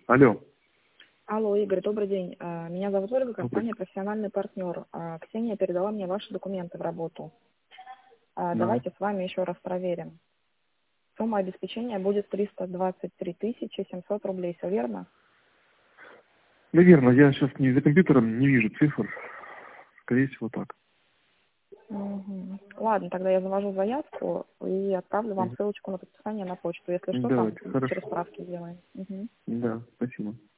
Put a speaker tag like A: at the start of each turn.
A: Алло.
B: Алло, Игорь, добрый день. Меня зовут Ольга,
A: Добрый.
B: компания «Профессиональный партнер». Ксения передала мне ваши документы в работу.
A: Да.
B: Давайте с вами еще раз проверим. Сумма обеспечения будет 323 700 рублей, все верно?
A: Наверное, я сейчас не за компьютером, не вижу цифр. Скорее всего, так.
B: Мгм. Ладно, тогда я завожу заявку и отправлю вам
A: Мгм.
B: ссылочку на подписание на почту. Если что, там
A: Давайте,
B: через
A: хорошо.
B: справки сделаем. Мгм.
A: Да, спасибо.